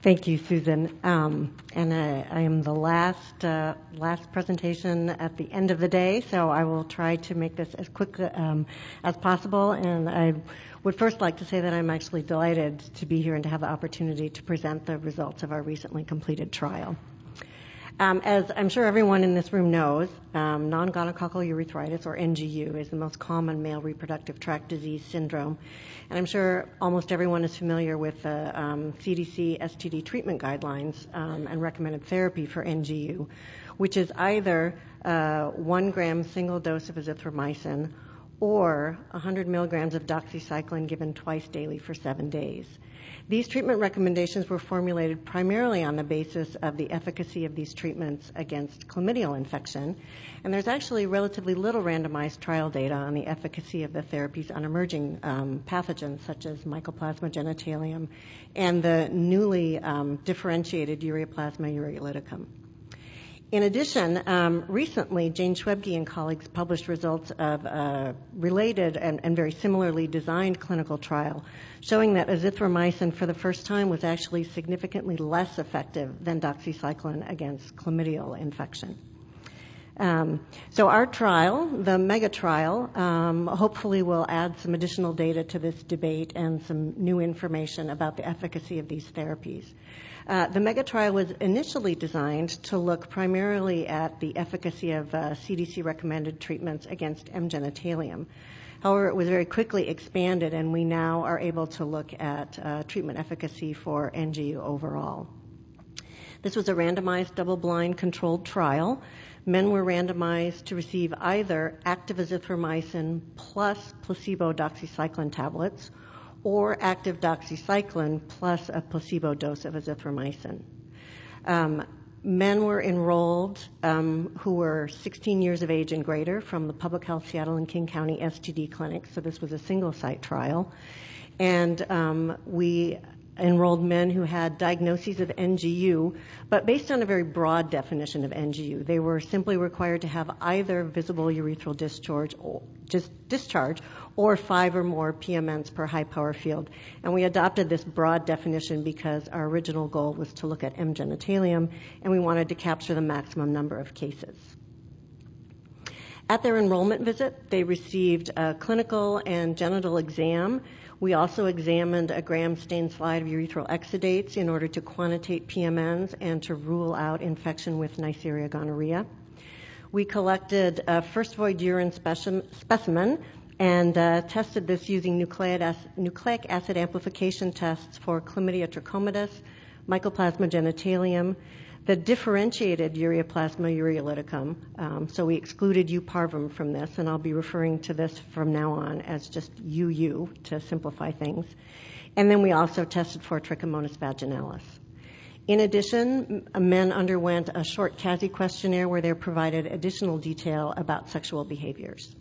Thank you, Susan. I am the last presentation at the end of the day, so I will try to make this as quick as possible. And I would first like to say that I'm actually delighted to be here and to have the opportunity to present the results of our recently completed trial. As I'm sure everyone in this room knows, non-gonococcal urethritis, or NGU, is the most common male reproductive tract disease syndrome. And I'm sure almost everyone is familiar with the CDC STD treatment guidelines and recommended therapy for NGU, which is either 1 gram single dose of azithromycin or 100 milligrams of doxycycline given twice daily for 7 days. These treatment recommendations were formulated primarily on the basis of the efficacy of these treatments against chlamydial infection, and there's actually relatively little randomized trial data on the efficacy of the therapies on emerging pathogens such as Mycoplasma genitalium and the newly differentiated Ureaplasma ureolyticum. In addition, recently, Jane Schwebke and colleagues published results of a related and very similarly designed clinical trial showing that azithromycin for the first time was actually significantly less effective than doxycycline against chlamydial infection. So our trial, the MEGA trial, hopefully will add some additional data to this debate and some new information about the efficacy of these therapies. The MEGA trial was initially designed to look primarily at the efficacy of CDC-recommended treatments against M. genitalium. However, it was very quickly expanded, and we now are able to look at treatment efficacy for NGU overall. This was a randomized, double-blind, controlled trial. Men were randomized to receive either active azithromycin plus placebo doxycycline tablets or active doxycycline plus a placebo dose of azithromycin. Men were enrolled who were 16 years of age and greater from the Public Health Seattle and King County STD clinic, so this was a single-site trial. And we enrolled men who had diagnoses of NGU, but based on a very broad definition of NGU. They were simply required to have either visible urethral discharge or 5 or more PMNs per high power field. And we adopted this broad definition because our original goal was to look at M. genitalium, and we wanted to capture the maximum number of cases. At their enrollment visit, they received a clinical and genital exam. We also examined a Gram stain slide of urethral exudates in order to quantitate PMNs and to rule out infection with Neisseria gonorrhea. We collected a first void urine specimen and tested this using nucleic acid amplification tests for Chlamydia trachomatis, Mycoplasma genitalium, the differentiated Ureaplasma ureolyticum. So we excluded U. parvum from this, and I'll be referring to this from now on as just UU to simplify things. And then we also tested for Trichomonas vaginalis. In addition, men underwent a short CASI questionnaire where they provided additional detail about sexual behaviors.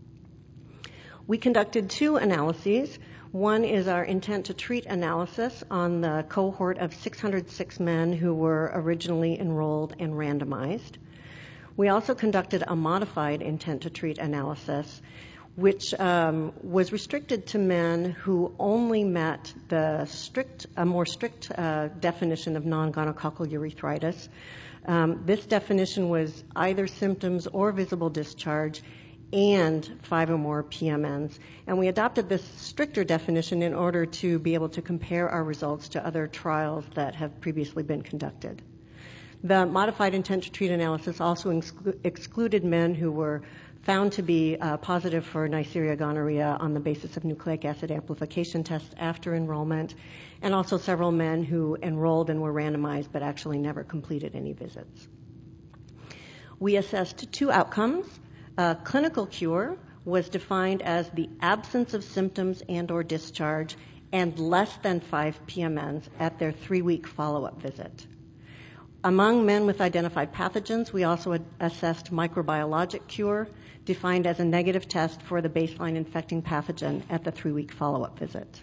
We conducted 2 analyses. One is our intent to treat analysis on the cohort of 606 men who were originally enrolled and randomized. We also conducted a modified intent to treat analysis, which was restricted to men who only met the more strict definition of non-gonococcal urethritis. This definition was either symptoms or visible discharge and 5 or more PMNs. And we adopted this stricter definition in order to be able to compare our results to other trials that have previously been conducted. The modified intent to treat analysis also excluded men who were found to be positive for Neisseria gonorrhea on the basis of nucleic acid amplification tests after enrollment, and also several men who enrolled and were randomized but actually never completed any visits. We assessed 2 outcomes. Clinical cure was defined as the absence of symptoms and or discharge and less than 5 PMNs at their 3-week follow-up visit. Among men with identified pathogens, we also assessed microbiologic cure, defined as a negative test for the baseline infecting pathogen at the 3-week follow-up visit.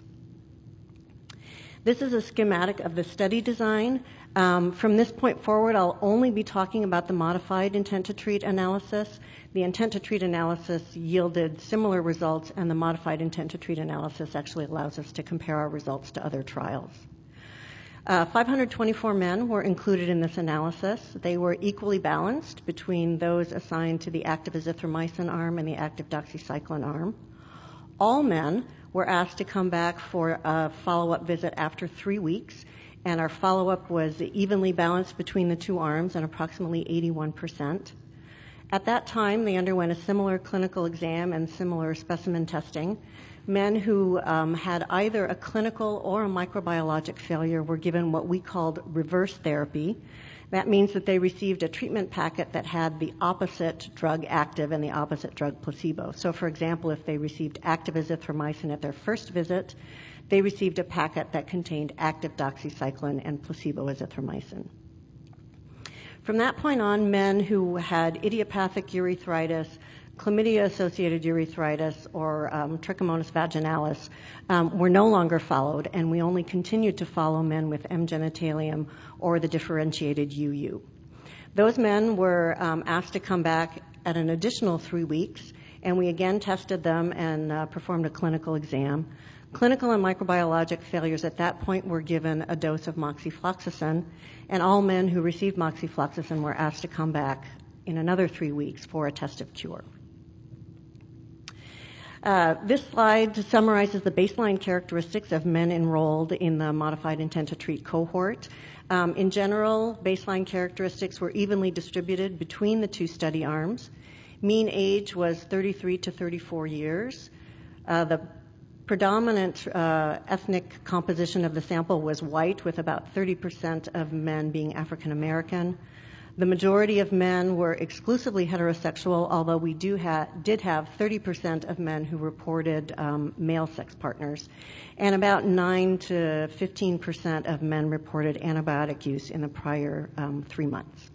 This is a schematic of the study design. From this point forward, I'll only be talking about the modified intent to treat analysis. The intent to treat analysis yielded similar results, and the modified intent to treat analysis actually allows us to compare our results to other trials. 524 men were included in this analysis. They were equally balanced between those assigned to the active azithromycin arm and the active doxycycline arm. All men were asked to come back for a follow-up visit after 3 weeks, and our follow-up was evenly balanced between the two arms at approximately 81%. At that time, they underwent a similar clinical exam and similar specimen testing. Men who had either a clinical or a microbiologic failure were given what we called reverse therapy. That means that they received a treatment packet that had the opposite drug active and the opposite drug placebo. So, for example, if they received active azithromycin at their first visit, they received a packet that contained active doxycycline and placebo azithromycin. From that point on, men who had idiopathic urethritis, chlamydia-associated urethritis, or Trichomonas vaginalis were no longer followed, and we only continued to follow men with M. genitalium or the differentiated UU. Those men were asked to come back at an additional 3 weeks, and we again tested them and performed a clinical exam. Clinical and microbiologic failures at that point were given a dose of moxifloxacin, and all men who received moxifloxacin were asked to come back in another 3 weeks for a test of cure. This slide summarizes the baseline characteristics of men enrolled in the modified intent to treat cohort. In general, baseline characteristics were evenly distributed between the two study arms. Mean age was 33 to 34 years. The predominant ethnic composition of the sample was white, with about 30% of men being African American. The majority of men were exclusively heterosexual, although we did have 30% of men who reported male sex partners, and about 9 to 15% of men reported antibiotic use in the prior 3 months.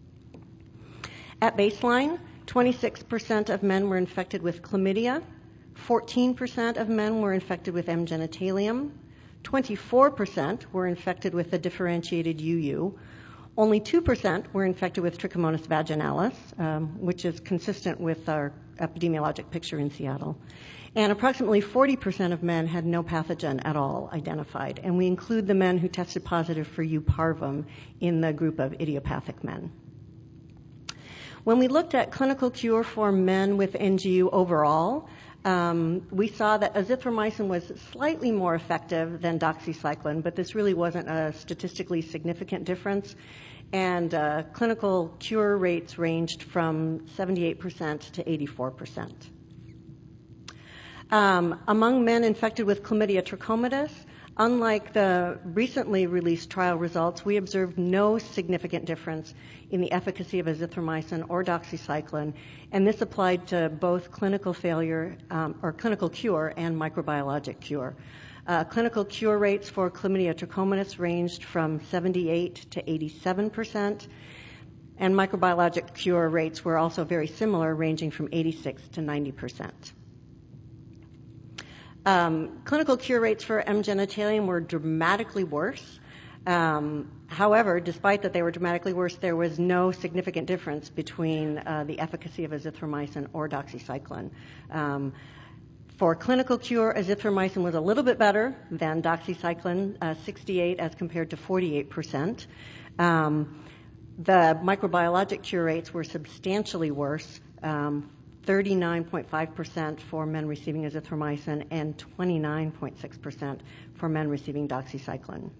At baseline, 26% of men were infected with chlamydia, 14% of men were infected with M. genitalium, 24% were infected with the differentiated UU, only 2% were infected with Trichomonas vaginalis, which is consistent with our epidemiologic picture in Seattle. And approximately 40% of men had no pathogen at all identified. And we include the men who tested positive for U. parvum in the group of idiopathic men. When we looked at clinical cure for men with NGU overall, we saw that azithromycin was slightly more effective than doxycycline, but this really wasn't a statistically significant difference. And clinical cure rates ranged from 78% to 84%. Among men infected with Chlamydia trachomatis, unlike the recently released trial results, we observed no significant difference in the efficacy of azithromycin or doxycycline, and this applied to both clinical failure or clinical cure and microbiologic cure. Clinical cure rates for Chlamydia trachomatis ranged from 78 to 87%, and microbiologic cure rates were also very similar, ranging from 86 to 90%. Clinical cure rates for M. genitalium were dramatically worse. However, despite that they were dramatically worse, there was no significant difference between the efficacy of azithromycin or doxycycline. For clinical cure, azithromycin was a little bit better than doxycycline, 68 as compared to 48%. The microbiologic cure rates were substantially worse, 39.5% for men receiving azithromycin and 29.6% for men receiving doxycycline.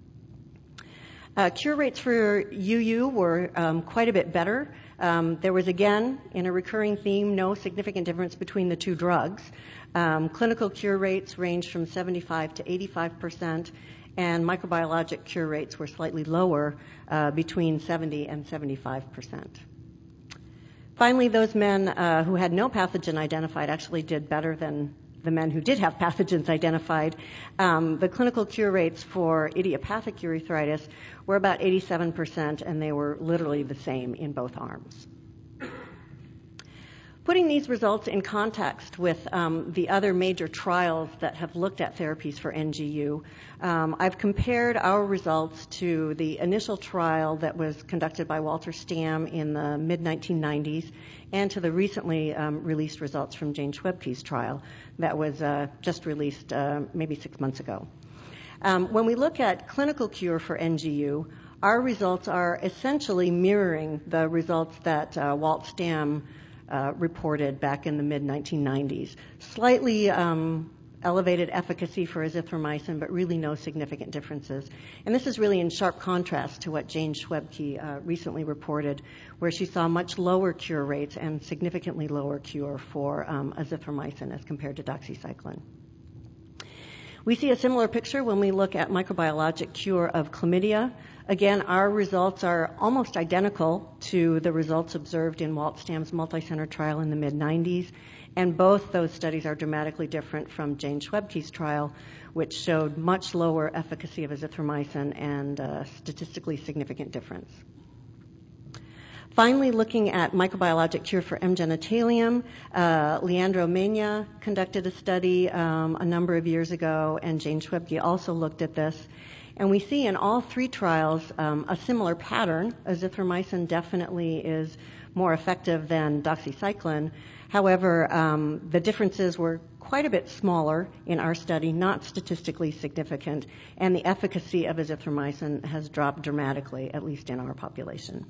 Cure rates for UU were quite a bit better. There was, again, in a recurring theme, no significant difference between the two drugs. Clinical cure rates ranged from 75 to 85%, and microbiologic cure rates were slightly lower, between 70 and 75%. Finally, those men who had no pathogen identified actually did better than the men who did have pathogens identified. The clinical cure rates for idiopathic urethritis were about 87%, and they were literally the same in both arms. Putting these results in context with the other major trials that have looked at therapies for NGU, I've compared our results to the initial trial that was conducted by Walter Stamm in the mid-1990s and to the recently released results from Jane Schwebke's trial that was just released maybe 6 months ago. When we look at clinical cure for NGU, our results are essentially mirroring the results that Walt Stamm reported back in the mid-1990s. Slightly elevated efficacy for azithromycin, but really no significant differences. And this is really in sharp contrast to what Jane Schwebke recently reported, where she saw much lower cure rates and significantly lower cure for azithromycin as compared to doxycycline. We see a similar picture when we look at microbiologic cure of chlamydia. Again, our results are almost identical to the results observed in Walt Stamm's multi-center trial in the mid-90s, and both those studies are dramatically different from Jane Schwebke's trial, which showed much lower efficacy of azithromycin and a statistically significant difference. Finally, looking at microbiologic cure for M. genitalium, Leandro Mena conducted a study a number of years ago, and Jane Schwebke also looked at this. And we see in all three trials a similar pattern. Azithromycin definitely is more effective than doxycycline. However, the differences were quite a bit smaller in our study, not statistically significant, and the efficacy of azithromycin has dropped dramatically, at least in our population.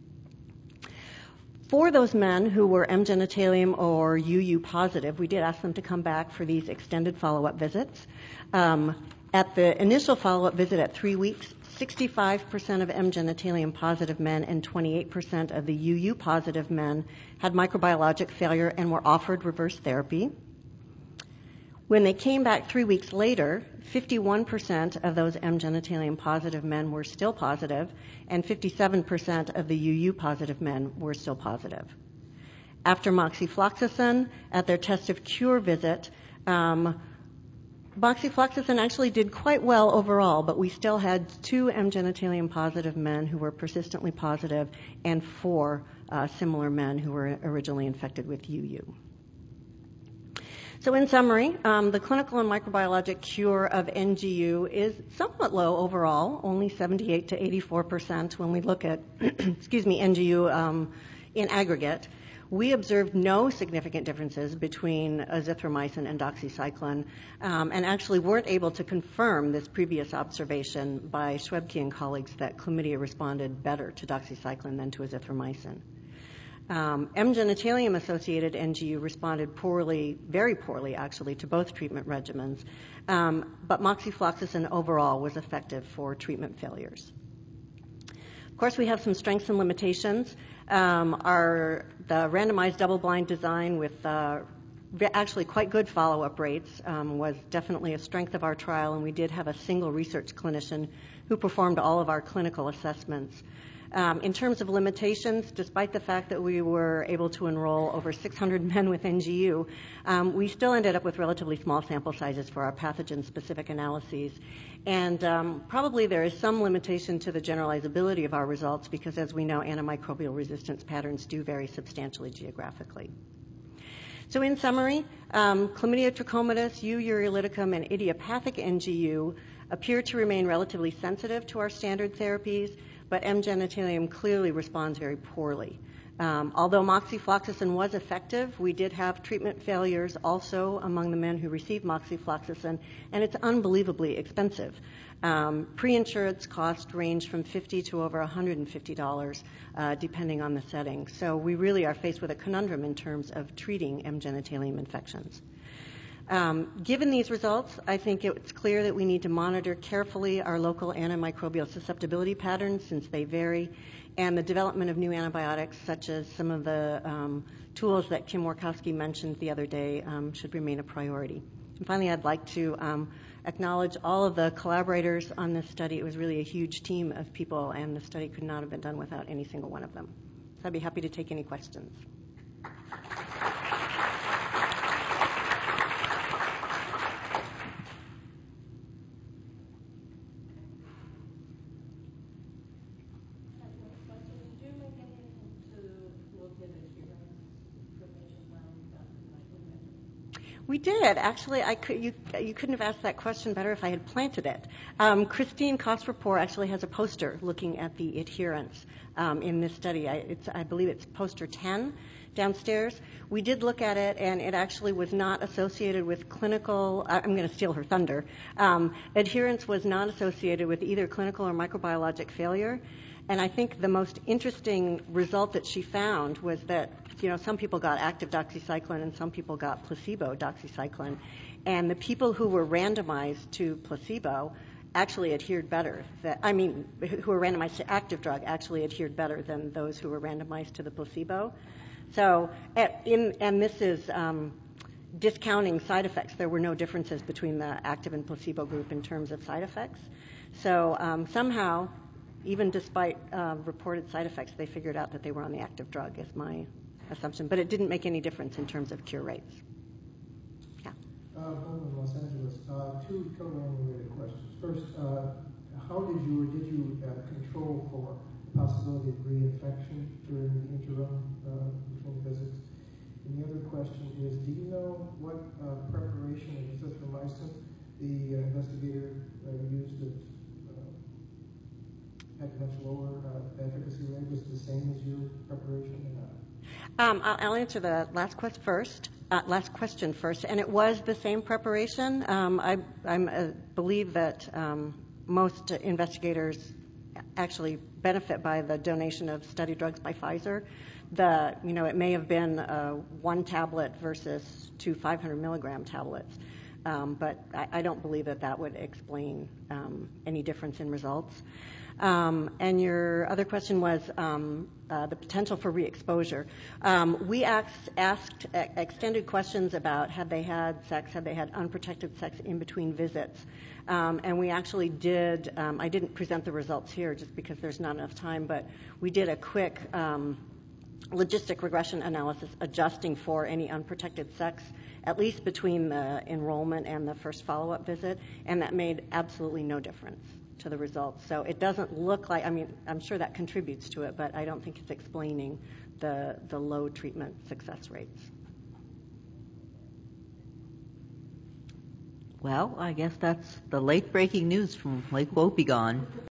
For those men who were M. genitalium or UU positive, we did ask them to come back for these extended follow-up visits. At the initial follow-up visit at 3 weeks, 65% of M. genitalium positive men and 28% of the UU positive men had microbiologic failure and were offered reverse therapy. When they came back 3 weeks later, 51% of those M. genitalium positive men were still positive, and 57% of the UU positive men were still positive. After moxifloxacin, at their test of cure visit, moxifloxacin actually did quite well overall, but we still had 2 M. genitalium positive men who were persistently positive and 4 similar men who were originally infected with UU. So in summary, the clinical and microbiologic cure of NGU is somewhat low overall, only 78 to 84% when we look at NGU in aggregate. We observed no significant differences between azithromycin and doxycycline, and actually weren't able to confirm this previous observation by Schwebke and colleagues that chlamydia responded better to doxycycline than to azithromycin. M. genitalium-associated NGU responded poorly, very poorly actually, to both treatment regimens, but moxifloxacin overall was effective for treatment failures. Of course, we have some strengths and limitations. The randomized double-blind design with actually quite good follow-up rates was definitely a strength of our trial, and we did have a single research clinician who performed all of our clinical assessments. In terms of limitations, despite the fact that we were able to enroll over 600 men with NGU, we still ended up with relatively small sample sizes for our pathogen-specific analyses. And probably there is some limitation to the generalizability of our results because, as we know, antimicrobial resistance patterns do vary substantially geographically. So in summary, Chlamydia trachomatis, U. ureolyticum, and idiopathic NGU appear to remain relatively sensitive to our standard therapies, but M. genitalium clearly responds very poorly. Although moxifloxacin was effective, we did have treatment failures also among the men who received moxifloxacin, and it's unbelievably expensive. Pre-insurance costs range from $50 to over $150, depending on the setting. So we really are faced with a conundrum in terms of treating M. genitalium infections. Given these results, I think it's clear that we need to monitor carefully our local antimicrobial susceptibility patterns since they vary, and the development of new antibiotics, such as some of the tools that Kim Workowski mentioned the other day, should remain a priority. And finally, I'd like to acknowledge all of the collaborators on this study. It was really a huge team of people, and the study could not have been done without any single one of them. So I'd be happy to take any questions. We did. Actually, you couldn't have asked that question better if I had planted it. Christine Kosrapor actually has a poster looking at the adherence in this study. I believe it's poster 10 downstairs. We did look at it, and it actually was not associated with clinical, I'm going to steal her thunder. Adherence was not associated with either clinical or microbiologic failure. And I think the most interesting result that she found was that, some people got active doxycycline and some people got placebo doxycycline. And the people who were randomized to placebo actually adhered better. Who were randomized to active drug actually adhered better than those who were randomized to the placebo. So, and this is discounting side effects. There were no differences between the active and placebo group in terms of side effects. So somehow, even despite reported side effects, they figured out that they were on the active drug, is my assumption. But it didn't make any difference in terms of cure rates. Yeah. Bowman, Los Angeles. Two program-related questions. First, how did you control for the possibility of reinfection during the interim between visits? And the other question is, do you know what preparation of azithromycin the investigator used that had much lower efficacy rate? Was it the same as your preparation or not? I'll answer the last question first. And it was the same preparation. I believe that most investigators actually benefit by the donation of study drugs by Pfizer. It may have been 1 tablet versus 2 500 milligram tablets. But I don't believe that would explain any difference in results. And your other question was the potential for re-exposure. We asked extended questions about had they had unprotected sex in between visits. And we actually did, I didn't present the results here just because there's not enough time, but we did a quick logistic regression analysis adjusting for any unprotected sex, at least between the enrollment and the first follow-up visit, and that made absolutely no difference to the results. So it doesn't look like, I'm sure that contributes to it, but I don't think it's explaining the low treatment success rates. Well, I guess that's the late breaking news from Lake Wobegon.